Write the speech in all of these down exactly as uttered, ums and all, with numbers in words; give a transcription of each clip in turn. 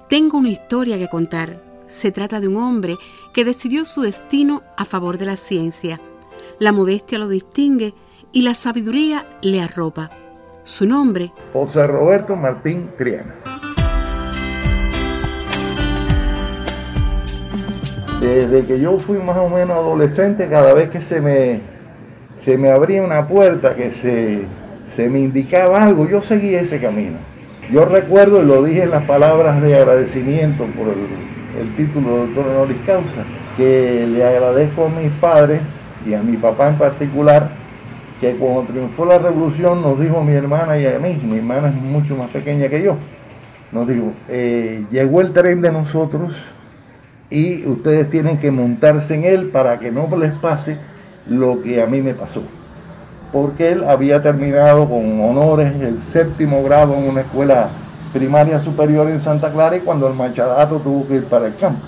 Tengo una historia que contar. Se trata de un hombre que decidió su destino a favor de la ciencia. La modestia lo distingue y la sabiduría le arropa. Su nombre, José Roberto Martín Triana. Desde que yo fui más o menos adolescente, cada vez que se me, se me abría una puerta, que se, se me indicaba algo, yo seguía ese camino. Yo recuerdo, y lo dije en las palabras de agradecimiento por el, el título de doctor honoris causa, que le agradezco a mis padres y a mi papá en particular, que cuando triunfó la revolución nos dijo a mi hermana y a mí, mi hermana es mucho más pequeña que yo, nos dijo, eh, llegó el tren de nosotros y ustedes tienen que montarse en él para que no les pase lo que a mí me pasó. Porque él había terminado con honores el séptimo grado en una escuela primaria superior en Santa Clara, y cuando el machadato tuvo que ir para el campo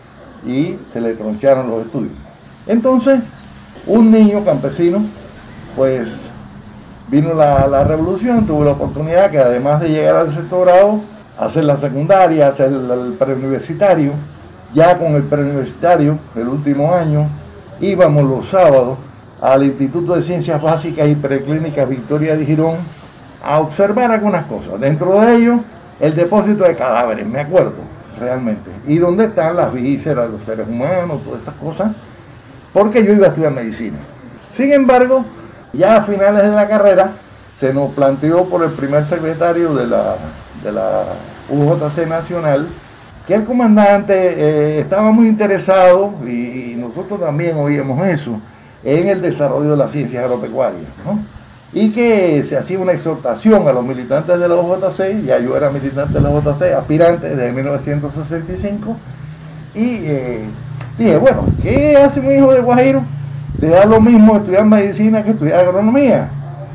y se le troncharon los estudios. Entonces, un niño campesino, pues vino la, la revolución, tuvo la oportunidad que además de llegar al sexto grado, hacer la secundaria, hacer el, el preuniversitario. Ya con el preuniversitario, el último año, íbamos los sábados al Instituto de Ciencias Básicas y Preclínicas Victoria de Girón a observar algunas cosas. Dentro de ello, el depósito de cadáveres, me acuerdo, realmente. Y dónde están las vísceras de los seres humanos, todas esas cosas, porque yo iba a estudiar medicina. Sin embargo, ya a finales de la carrera, se nos planteó por el primer secretario de la, de la U J C Nacional, que el comandante eh, estaba muy interesado, y, y nosotros también oíamos eso, en el desarrollo de las ciencias agropecuarias, ¿no? Y que se hacía una exhortación a los militantes de la U J C, ya yo era militante de la U J C, aspirante desde mil novecientos sesenta y cinco, y eh, dije, bueno, ¿qué hace un hijo de Guajiro? Te da lo mismo estudiar medicina que estudiar agronomía,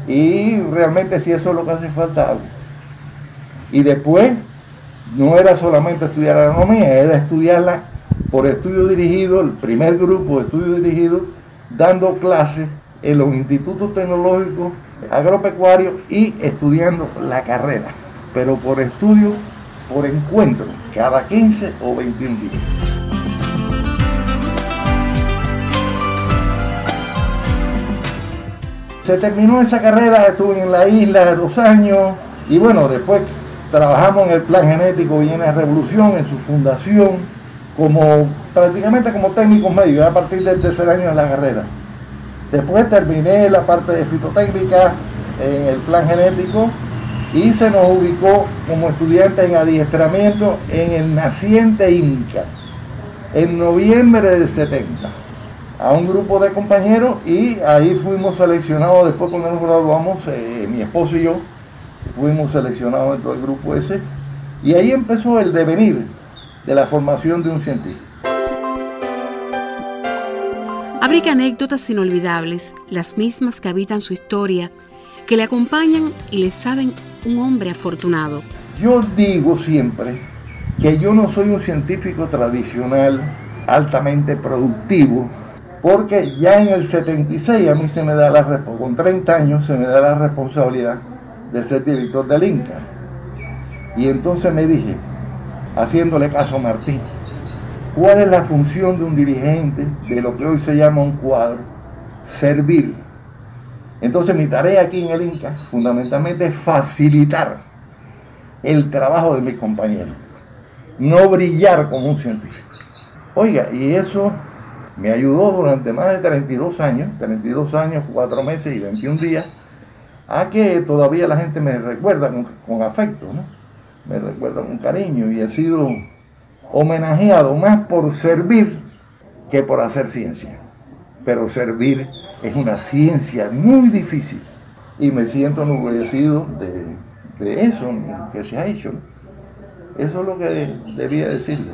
y realmente si eso es lo que hace falta algo. Y después, no era solamente estudiar agronomía, era estudiarla por estudio dirigido, el primer grupo de estudio dirigido, dando clases en los institutos tecnológicos agropecuarios y estudiando la carrera, pero por estudio, por encuentro, cada quince o veintiún días. Se terminó esa carrera, estuve en la isla dos años, y bueno, después trabajamos en el plan genético Viena Revolución, en su fundación, como prácticamente como técnicos medios, a partir del tercer año de la carrera. Después terminé la parte de fitotécnica en el plan genético y se nos ubicó como estudiantes en adiestramiento en el naciente Inca, en noviembre del setenta, a un grupo de compañeros, y ahí fuimos seleccionados. Después, cuando nos graduamos, eh, mi esposo y yo fuimos seleccionados dentro del grupo ese, y ahí empezó el devenir de la formación de un científico. Abriga anécdotas inolvidables, las mismas que habitan su historia, que le acompañan y le saben un hombre afortunado. Yo digo siempre que yo no soy un científico tradicional altamente productivo, porque ya en el setenta y seis a mí se me da la responsabilidad, con treinta años se me da la responsabilidad de ser director del Inca. Y entonces me dije, haciéndole caso a Martín, ¿cuál es la función de un dirigente de lo que hoy se llama un cuadro? Servir. Entonces mi tarea aquí en el Inca fundamentalmente es facilitar el trabajo de mis compañeros, no brillar como un científico. Oiga, y eso me ayudó durante más de treinta y dos años, treinta y dos años, cuatro meses y veintiún días, a que todavía la gente me recuerda con, con afecto, ¿no? Me recuerda con cariño, y he sido homenajeado más por servir que por hacer ciencia. Pero servir es una ciencia muy difícil, y me siento enorgullecido de, de eso que se ha hecho, ¿no? Eso es lo que debía decirles.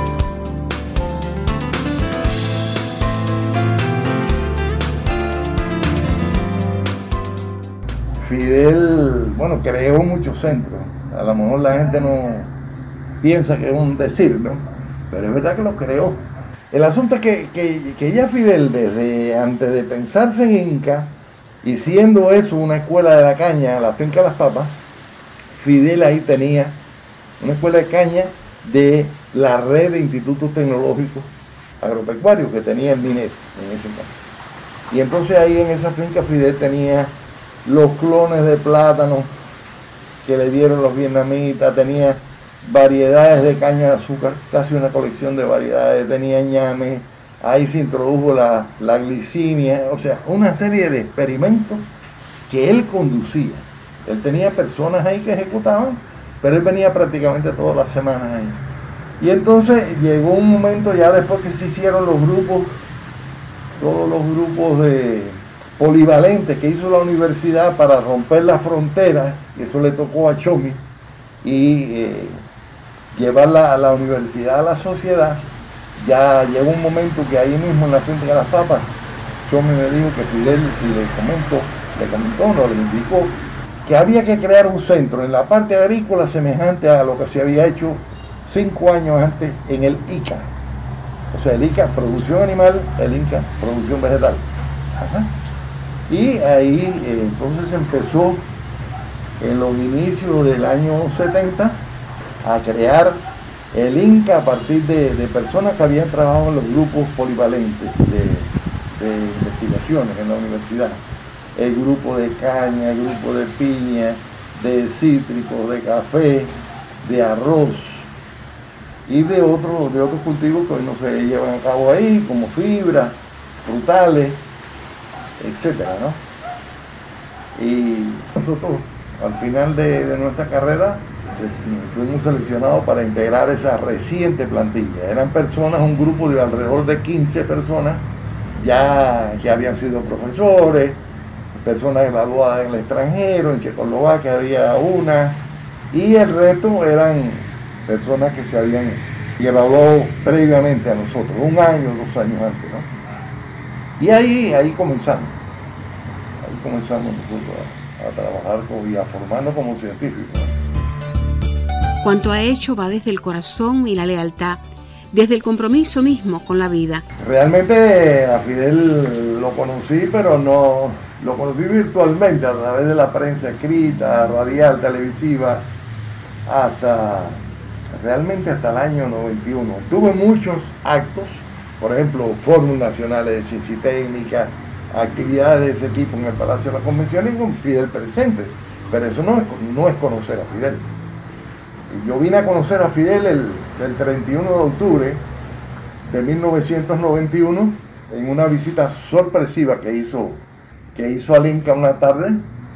Fidel, bueno, creó muchos centros. A lo mejor la gente no piensa que es un decir, ¿no? Pero es verdad que lo creó. El asunto es que, que, que ya Fidel, desde antes de pensarse en Inca, y siendo eso una escuela de la caña, la finca Las Papas, Fidel ahí tenía una escuela de caña de la red de institutos tecnológicos agropecuarios que tenía el MINET en ese caso. Y entonces ahí en esa finca Fidel tenía los clones de plátano que le dieron los vietnamitas, tenía variedades de caña de azúcar, casi una colección de variedades, tenía ñame, ahí se introdujo la, la glicinia, o sea, una serie de experimentos que él conducía. Él tenía personas ahí que ejecutaban, pero él venía prácticamente todas las semanas ahí. Y entonces llegó un momento ya después que se hicieron los grupos, todos los grupos de polivalentes que hizo la universidad para romper la frontera, y eso le tocó a Chomi, y eh, llevarla a la universidad, a la sociedad. Ya llegó un momento que ahí mismo en la finca de las papas, Chomi me dijo que Fidel, y le comentó, le comentó, no, le indicó, que había que crear un centro en la parte agrícola semejante a lo que se había hecho cinco años antes en el I C A. O sea, el I C A, producción animal, el I C A, producción vegetal. Ajá. Y ahí eh, entonces empezó en los inicios del año setenta a crear el INCA a partir de, de personas que habían trabajado en los grupos polivalentes de, de investigaciones en la universidad. El grupo de caña, el grupo de piña, de cítricos, de café, de arroz y de otros de otros cultivos que hoy no se llevan a cabo ahí, como fibra, frutales, etcétera, ¿no? Y nosotros al final de, de nuestra carrera fuimos seleccionados para integrar esa reciente plantilla. Eran personas, un grupo de alrededor de quince personas, ya que habían sido profesores, personas graduadas en el extranjero, en Checoslovaquia había una, y el resto eran personas que se habían graduado previamente a nosotros, un año, dos años antes, ¿no? Y ahí, ahí comenzamos, ahí comenzamos nosotros a, a trabajar y a formarnos como científicos, ¿no? Cuanto ha hecho va desde el corazón y la lealtad, desde el compromiso mismo con la vida. Realmente a Fidel lo conocí, pero no lo conocí virtualmente a través de la prensa escrita, radial, televisiva, hasta realmente hasta el año noventa y uno. Tuve muchos actos, por ejemplo, fórulos nacionales de ciencia y técnica, actividades de ese tipo en el Palacio de la Convención y con Fidel presente, pero eso no es, no es conocer a Fidel. Yo vine a conocer a Fidel el, el treinta y uno de octubre de mil novecientos noventa y uno en una visita sorpresiva que hizo, que hizo al INCA una tarde,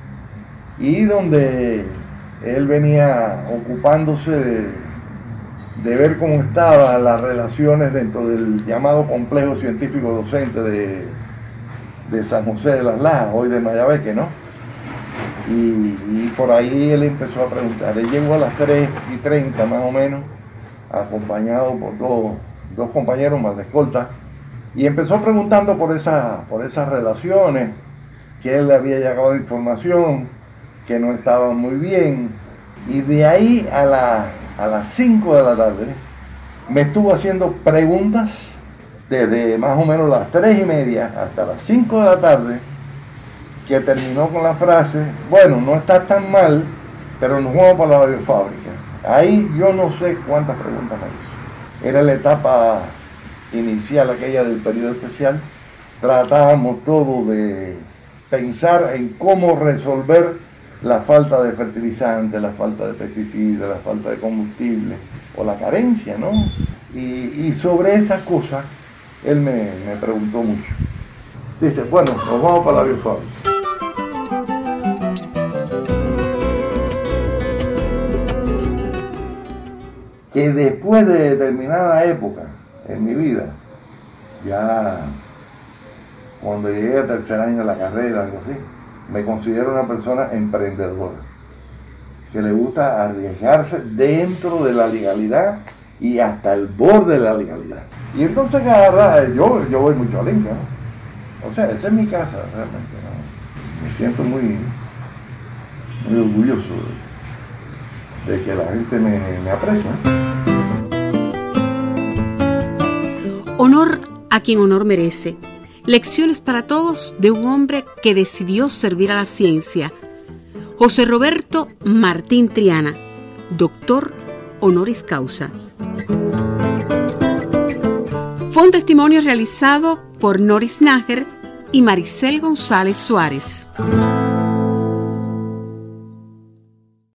y donde él venía ocupándose de, de ver cómo estaban las relaciones dentro del llamado complejo científico docente de, de San José de las Lajas, hoy de Mayabeque, ¿no? Y, y por ahí él empezó a preguntar. Él llegó a las tres y treinta más o menos, acompañado por dos, dos compañeros más de escolta, y empezó preguntando por, esa, por esas relaciones, que él le había llegado información, que no estaban muy bien, y de ahí a, la, a las cinco de la tarde me estuvo haciendo preguntas desde más o menos las tres y media hasta las cinco de la tarde, que terminó con la frase: bueno, no está tan mal, pero nos vamos para la biofábrica. Ahí yo no sé cuántas preguntas me hizo. Era la etapa inicial, aquella del periodo especial. Tratábamos todo de pensar en cómo resolver la falta de fertilizantes, la falta de pesticidas, la falta de combustible o la carencia, ¿no? Y, y sobre esas cosas él me, me preguntó mucho. Dice: bueno, nos vamos para la biofábrica. Que después de determinada época en mi vida, ya cuando llegué al tercer año de la carrera, algo así, me considero una persona emprendedora, que le gusta arriesgarse dentro de la legalidad y hasta el borde de la legalidad. Y entonces agarra, yo, yo voy mucho al INCA, ¿no? O sea, esa es mi casa realmente, ¿no? Me siento muy, muy orgulloso de, de que la gente me, me aprecia. Honor a quien honor merece. Lecciones para todos de un hombre que decidió servir a la ciencia. José Roberto Martín Triana, doctor honoris causa. Fue un testimonio realizado por Noris Nájer y Maricel González Suárez.